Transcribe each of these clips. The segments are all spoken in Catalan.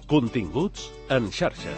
Continguts en xarxa.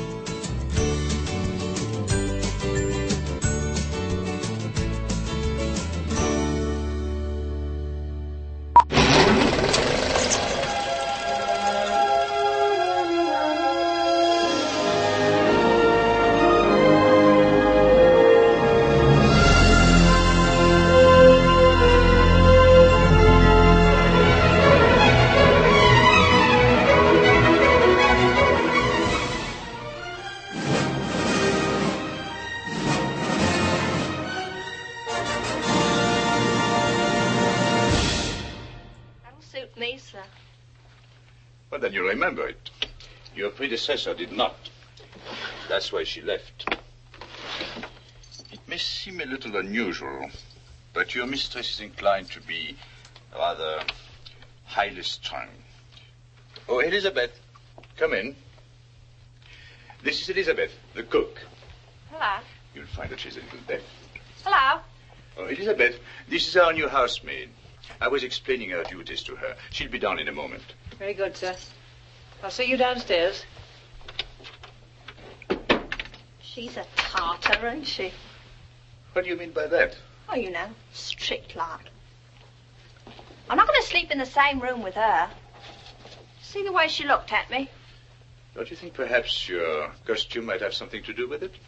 Well, then you remember it. Your predecessor did not. That's why she left. It may seem a little unusual, but your mistress is inclined to be rather highly strung. Oh, Elizabeth, come in. This is Elizabeth, the cook. Hello. You'll find that she's a little deaf. Hello. Oh, Elizabeth, this is our new housemaid. I was explaining our duties to her. She'll be down in a moment. Very good, sir. I'll see you downstairs. She's a tartar, isn't she? What do you mean by that? Oh, you know, strict like. I'm not going to sleep in the same room with her. See the way she looked at me? Don't you think perhaps your costume might have something to do with it?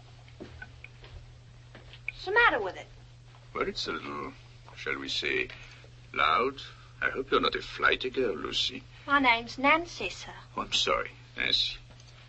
What's the matter with it? Well, it's a little, shall we say, loud. I hope you're not a flighty girl, Lucy. My name's Nancy, sir. Oh, I'm sorry, Nancy.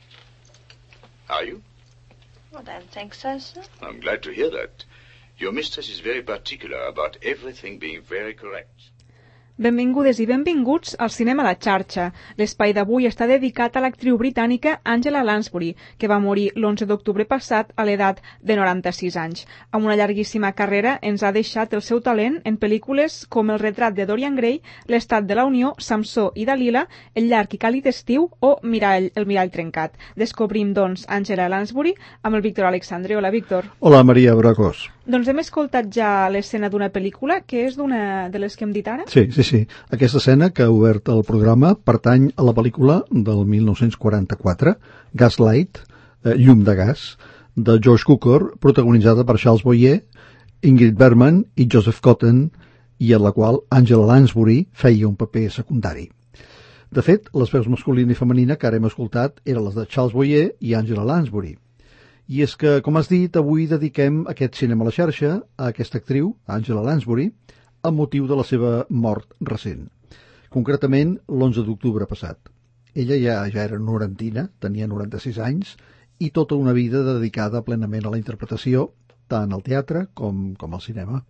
Are you? I don't think so, sir. I'm glad to hear that. Your mistress is very particular about everything being very correct. Benvingudes i benvinguts al Cinema a la xarxa. L'espai d'avui està dedicat a l'actriu britànica Angela Lansbury, que va morir l'11 d'octubre passat a l'edat de 96 anys. Amb una llarguíssima carrera ens ha deixat el seu talent en pel·lícules com El retrat de Dorian Gray, L'estat de la Unió, Samsó i Dalila, El llarg i càlid estiu o El mirall trencat. Descobrim, doncs, Angela Lansbury amb el Víctor Alexandre. Hola, Víctor. Hola, Maria Bracós. Doncs hem escoltat ja l'escena d'una pel·lícula, que és d'una de les que hem dit ara? Sí. Aquesta escena que ha obert el programa pertany a la pel·lícula del 1944, Gaslight, Llum de gas, de George Cukor, protagonitzada per Charles Boyer, Ingrid Bergman i Joseph Cotten, i en la qual Angela Lansbury feia un paper secundari. De fet, les veus masculina i femenina que ara hem escoltat eren les de Charles Boyer i Angela Lansbury. I és que, com has dit, avui dediquem aquest cinema a la xarxa a aquesta actriu, Angela Lansbury, amb motiu de la seva mort recent. Concretament, l'11 d'octubre passat. Ella ja era norentina, tenia 96 anys, i tota una vida dedicada plenament a la interpretació, tant al teatre com al cinema.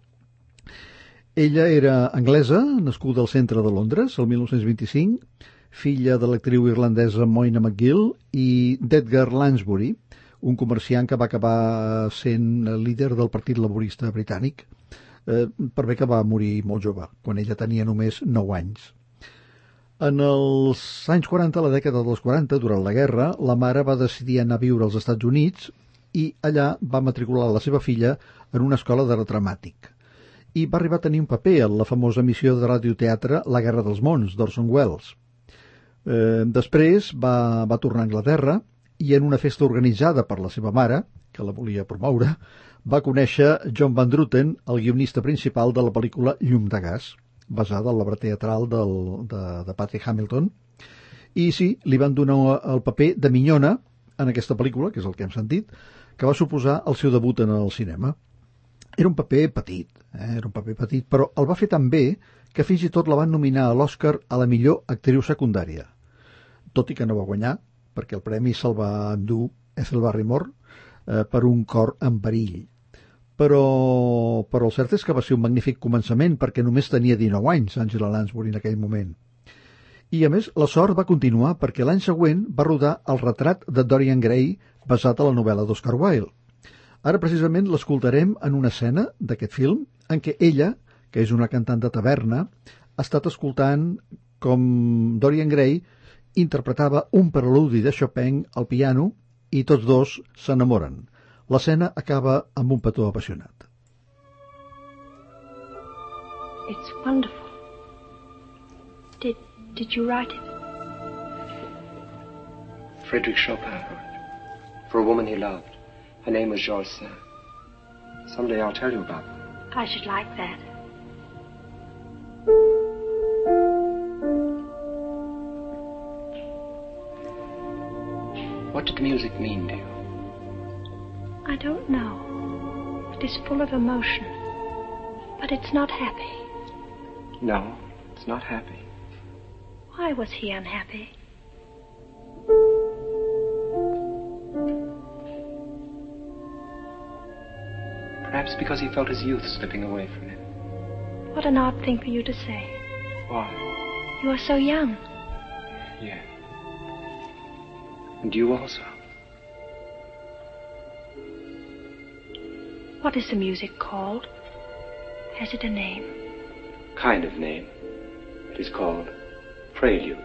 Ella era anglesa, nascuda al centre de Londres, el 1925, filla de l'actriu irlandesa Moyna McGill i d'Edgar Lansbury, un comerciant que va acabar sent líder del Partit Laborista britànic, per bé que va morir molt jove, quan ella tenia només 9 anys. En els anys 40, la dècada dels 40, durant la guerra, la mare va decidir anar a viure als Estats Units i allà va matricular la seva filla en una escola d'art dramàtic. I va arribar a tenir un paper en la famosa emissió de radioteatre La Guerra dels Mons, d'Orson Welles. Després va tornar a Anglaterra i en una festa organitzada per la seva mare, que la volia promoure, va conèixer John Van Druten, el guionista principal de la pel·lícula Llum de gas, basada en l'obra teatral de Patrick Hamilton. I sí, li van donar el paper de minyona en aquesta pel·lícula, que és el que hem sentit, que va suposar el seu debut en el cinema. Era un paper petit, però el va fer tan bé que fins i tot la van nominar a l'Oscar a la millor actriu secundària. Tot i que no va guanyar, perquè el premi se'l va endur Ethel Barrymore per Un cor en perill. Però el cert és que va ser un magnífic començament, perquè només tenia 19 anys, Angela Lansbury, en aquell moment. I, a més, la sort va continuar perquè l'any següent va rodar El retrat de Dorian Gray, basat a la novel·la d'Oscar Wilde. Ara, precisament, l'escoltarem en una escena d'aquest film en què ella, que és una cantant de taverna, ha estat escoltant com Dorian Gray interpretava un preludi de Chopin al piano i tots dos s'enamoren. L'escena acaba amb un petó apassionat. It's wonderful. Did you write it? Frédéric Chopin wrote. For a woman he loved. Her name was Georges Sand. Someday I'll tell you about them. I should like that. What did the music mean to you? I don't know. It is full of emotion. But it's not happy. No, it's not happy. Why was he unhappy? Perhaps because he felt his youth slipping away from him. What an odd thing for you to say. Why? You are so young. Yeah. And you also. What is the music called? Has it a name? Kind of name. It is called Prelude.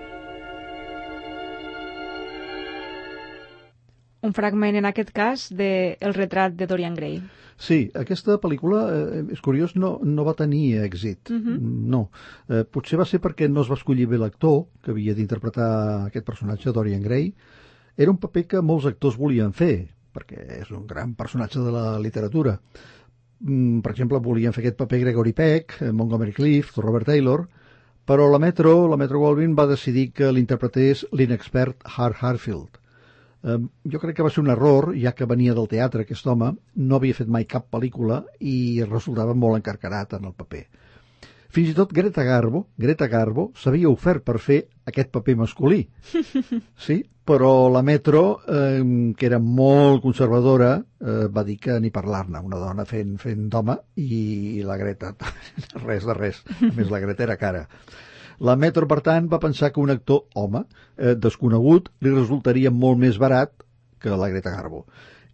Un fragment, en aquest cas, de El retrat de Dorian Gray. Sí, aquesta pel·lícula, és curiós, no va tenir èxit. No. Potser va ser perquè no es va escollir bé l'actor que havia d'interpretar aquest personatge, Dorian Gray. Era un paper que molts actors volien fer, perquè és un gran personatge de la literatura. Per exemple, volien fer aquest paper Gregory Peck, Montgomery Clift, Robert Taylor, però la Metro-Goldwyn va decidir que l'interpretés l'inexpert Hart Harfield. Jo crec que va ser un error, ja que venia del teatre aquest home, no havia fet mai cap pel·lícula i resultava molt encarcarat en el paper. Fins i tot Greta Garbo s'havia ofert per fer aquest paper masculí. Sí, però la Metro, que era molt conservadora, va dir que ni parlar-ne, una dona fent d'home, i la Greta, res de res. A més, la Greta era cara. La Metro, per tant, va pensar que un actor home, desconegut, li resultaria molt més barat que la Greta Garbo.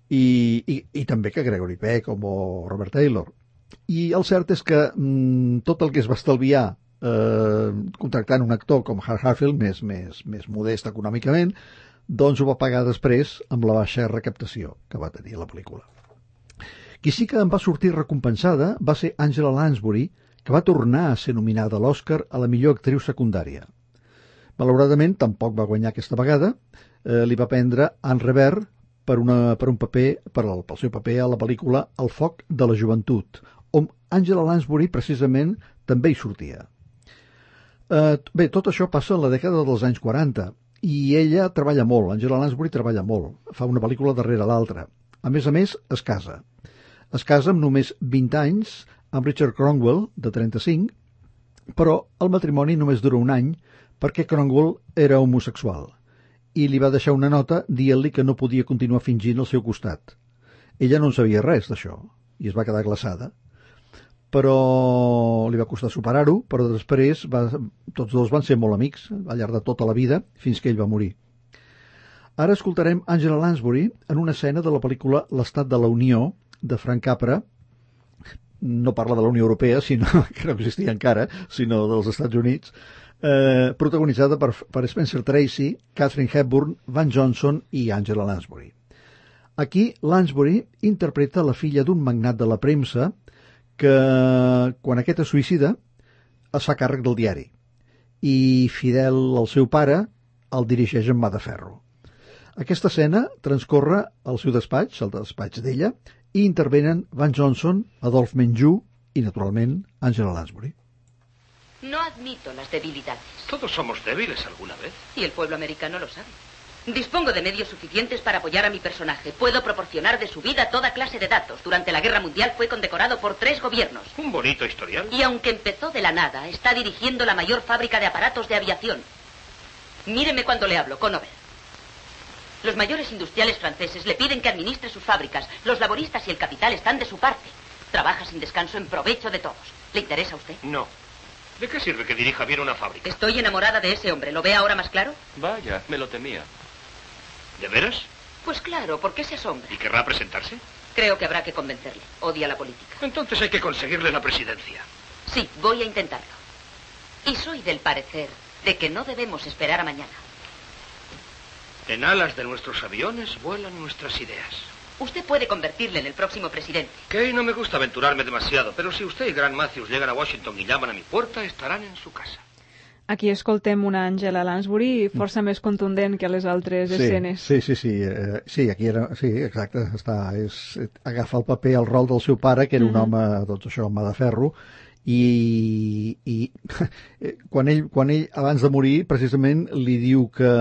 I també que Gregory Peck o Robert Taylor. I el cert és que tot el que es va estalviar contractant un actor com Hart Harfield, més modest econòmicament, doncs ho va pagar després amb la baixa recaptació que va tenir la pel·lícula. Qui sí que en va sortir recompensada va ser Angela Lansbury, que va tornar a ser nominada a l'Oscar a la millor actriu secundària. Malauradament, tampoc va guanyar aquesta vegada. Li va prendre Anne Revere pel seu paper a la pel·lícula El foc de la joventut, on Angela Lansbury precisament també hi sortia. Bé, tot això passa en la dècada dels anys 40 i ella treballa molt, Angela Lansbury treballa molt, fa una pel·lícula darrere l'altra. A més, es casa. Es casa amb només 20 anys amb Richard Cronwell, de 35, però el matrimoni només dura un any perquè Cronwell era homosexual i li va deixar una nota dient-li que no podia continuar fingint al seu costat. Ella no en sabia res d'això i es va quedar glaçada. Però li va costar superar-ho, però després tots dos van ser molt amics al llarg de tota la vida fins que ell va morir. Ara escoltarem Angela Lansbury en una escena de la pel·lícula L'estat de la Unió, de Frank Capra. No parla de la Unió Europea, sinó que no existia encara, sinó dels Estats Units, protagonitzada per Spencer Tracy, Katharine Hepburn, Van Johnson i Angela Lansbury. Aquí, Lansbury interpreta la filla d'un magnat de la premsa que, quan aquest es suïcida, es fa càrrec del diari i, fidel al seu pare, el dirigeix amb mà de ferro. Aquesta escena transcorre al seu despatx, el despatx d'ella, i intervenen Van Johnson, Adolphe Menjou y, naturalmente, Angela Lansbury. No admito las debilidades. Todos somos débiles alguna vez. Y el pueblo americano lo sabe. Dispongo de medios suficientes para apoyar a mi personaje. Puedo proporcionar de su vida toda clase de datos. Durante la Guerra Mundial fue condecorado por 3 gobiernos. Un bonito historial. Y aunque empezó de la nada, está dirigiendo la mayor fábrica de aparatos de aviación. Míreme cuando le hablo, Conover. Los mayores industriales franceses le piden que administre sus fábricas. Los laboristas y el capital están de su parte. Trabaja sin descanso en provecho de todos. ¿Le interesa a usted? No. ¿De qué sirve que dirija bien una fábrica? Estoy enamorada de ese hombre. ¿Lo ve ahora más claro? Vaya, me lo temía. ¿De veras? Pues claro, ¿por qué se asombra? ¿Y querrá presentarse? Creo que habrá que convencerle. Odia la política. Entonces hay que conseguirle la presidencia. Sí, voy a intentarlo. Y soy del parecer de que no debemos esperar a mañana. En alas de nuestros aviones vuelan nuestras ideas. Usted puede convertirle en el próximo presidente. Que no me gusta aventurarme demasiado, pero si usted y Grant Matthews llegan a Washington y llaman a mi puerta, estarán en su casa. Aquí escoltem una Angela Lansbury força més contundent que les altres escenes. Sí, aquí era... Sí, exacte. Agafa el paper, el rol del seu pare, que era un home, doncs això, home de ferro, i quan ell, abans de morir, precisament li diu que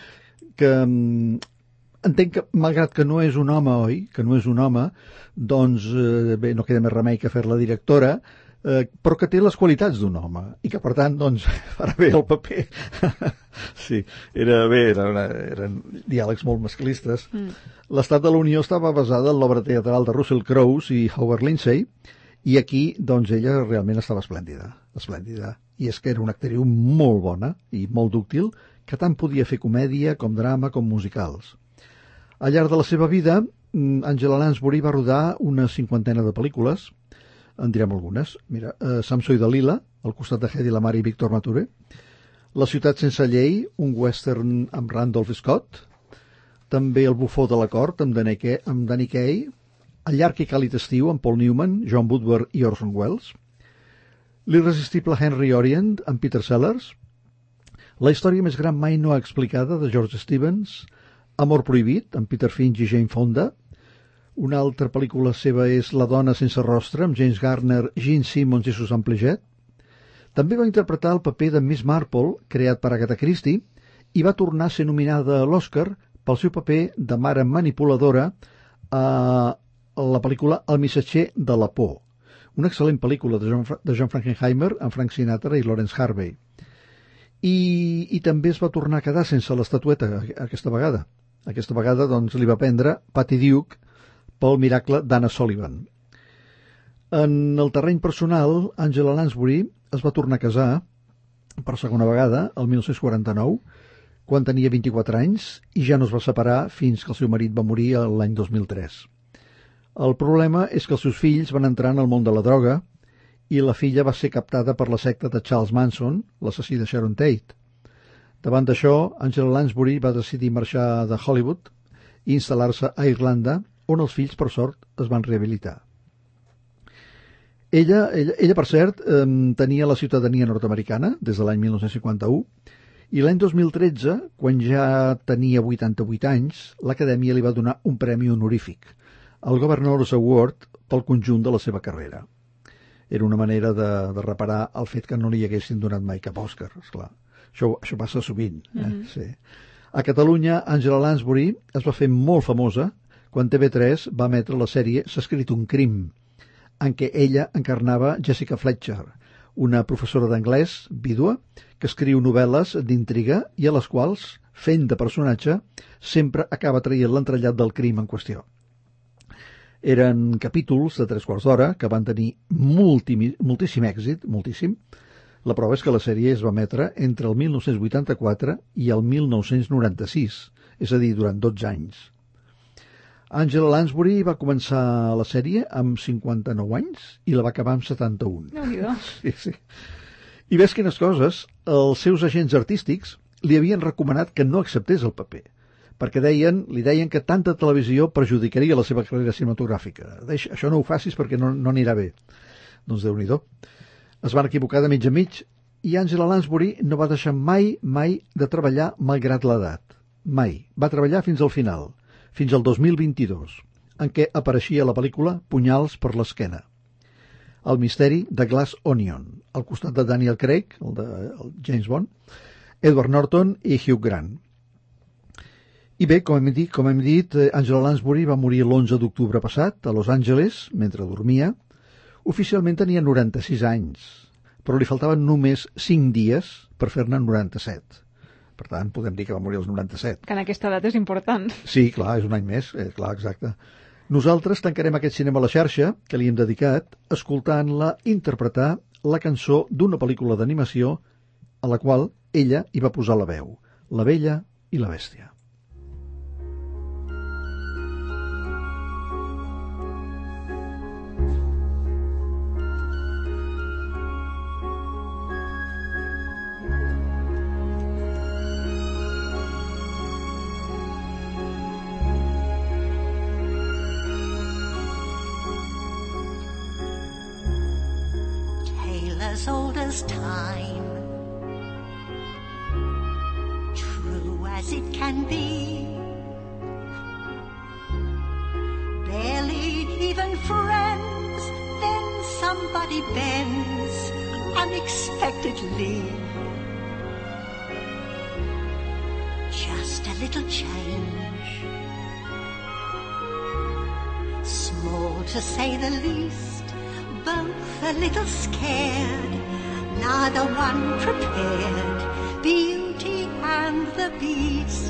entenc que, malgrat que no és un home, oi? Que no és un home, doncs, bé, no queda més remei que fer-la directora, però que té les qualitats d'un home i que per tant doncs farà bé el paper. Sí, eren diàlegs molt masclistes. L'Estat de la Unió estava basada en l'obra teatral de Russell Crowe i Howard Lindsay, i aquí doncs ella realment estava esplèndida, i és que era una actriu molt bona i molt dúctil, que tant podia fer comèdia com drama com musicals. Al llarg de la seva vida, Angela Lansbury va rodar una 50ena de pel·lícules. En direm algunes. Mira, Samson i Dalila, al costat de Hedy Lamarr i Víctor Mature. La ciutat sense llei, un western amb Randolph Scott. També El bufó de la cort, amb Danny Kaye. El llarg i càlid estiu, amb Paul Newman, John Woodward i Orson Welles. L'irresistible Henry Orient, amb Peter Sellers. La història més gran mai no explicada, de George Stevens. Amor prohibit, amb Peter Finch i Jane Fonda. Una altra pel·lícula seva és La dona sense rostre, amb James Garner, Gene Simmons i Susan Plesget. També va interpretar el paper de Miss Marple, creat per Agatha Christie, i va tornar a ser nominada a l'Oscar pel seu paper de mare manipuladora a la pel·lícula El missatger de la por, una excel·lent pel·lícula de John Frankenheimer amb Frank Sinatra i Laurence Harvey. I també es va tornar a quedar sense l'estatueta aquesta vegada. Aquesta vegada doncs, li va prendre Patty Duke pel miracle d'Anna Sullivan. En el terreny personal, Angela Lansbury es va tornar a casar per segona vegada, el 1949, quan tenia 24 anys, i ja no es va separar fins que el seu marit va morir l'any 2003. El problema és que els seus fills van entrar en el món de la droga i la filla va ser captada per la secta de Charles Manson, l'assassí de Sharon Tate. Davant d'això, Angela Lansbury va decidir marxar de Hollywood i instal·lar-se a Irlanda, on els fills, per sort, es van rehabilitar. Ella, per cert, tenia la ciutadania nord-americana des de l'any 1951 i l'any 2013, quan ja tenia 88 anys, l'Acadèmia li va donar un premi honorífic, el Governor's Award, pel conjunt de la seva carrera. Era una manera de reparar el fet que no li haguessin donat mai cap Òscar, esclar. Això passa sovint. Sí. A Catalunya, Angela Lansbury es va fer molt famosa quan TV3 va emetre la sèrie S'ha escrit un crim, en què ella encarnava Jessica Fletcher, una professora d'anglès, vídua, que escriu novel·les d'intriga i a les quals, fent de personatge, sempre acaba traient l'entrellat del crim en qüestió. Eren capítols de 3 quarts d'hora que van tenir moltíssim èxit, moltíssim. La prova és que la sèrie es va emetre entre el 1984 i el 1996, és a dir, durant 12 anys. Angela Lansbury va començar la sèrie amb 59 anys i la va acabar amb 71. Sí. I ves quines coses, els seus agents artístics li havien recomanat que no acceptés el paper, perquè li deien que tanta televisió perjudicaria la seva carrera cinematogràfica. Això no ho facis perquè no anirà bé. Doncs Déu-n'hi-do. Es van equivocar de mig a mig i Angela Lansbury no va deixar mai de treballar malgrat l'edat. Mai. Va treballar fins al final, fins al 2022, en què apareixia la pel·lícula Punyals per l'esquena. El misteri de Glass Onion, al costat de Daniel Craig, el James Bond, Edward Norton i Hugh Grant. I bé, com hem dit, Angela Lansbury va morir l'11 d'octubre passat a Los Angeles, mentre dormia. Oficialment tenia 96 anys, però li faltaven només 5 dies per fer-ne 97. Per tant, podem dir que va morir als 97. Que en aquesta edat és important. Sí, clar, és un any més, clar, exacte. Nosaltres tancarem aquest cinema a la xarxa, que li hem dedicat, escoltant-la interpretar la cançó d'una pel·lícula d'animació a la qual ella hi va posar la veu, La Bella i la Bèstia. As old as time, as it can be. Barely even friends, then somebody bends unexpectedly. Just a little change, small to say the least, both a little scared, neither one prepared, Beauty and the Beast.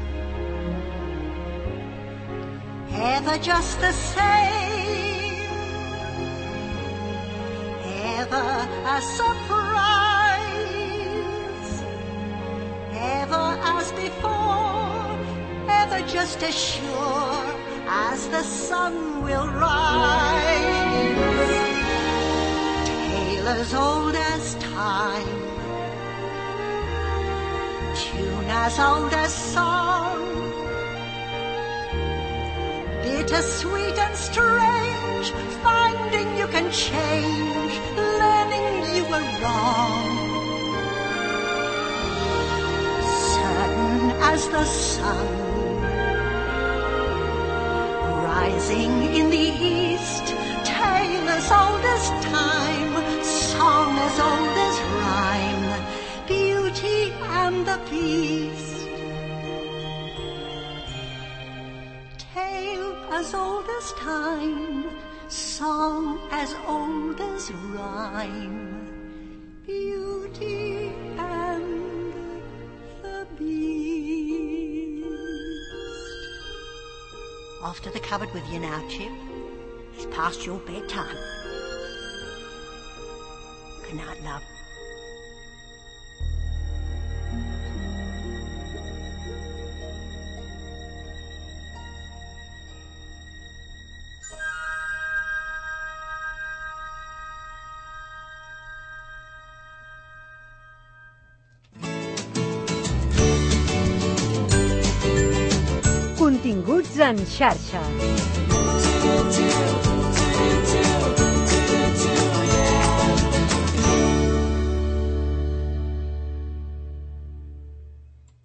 Ever just the same, ever a surprise, ever as before, ever just as sure as the sun will rise. Tale as old as time, tune as old as song, bitter-sweet and strange, finding you can change, learning you were wrong. Certain as the sun, rising in the east, tale as old as time, song as old as rhyme, Beauty and the Beast. Tale as old as time, song as old as rhyme, Beauty and the Beast. Off to the cupboard with you now, Chip. It's past your bedtime. Good night, love. Continguts en xarxa.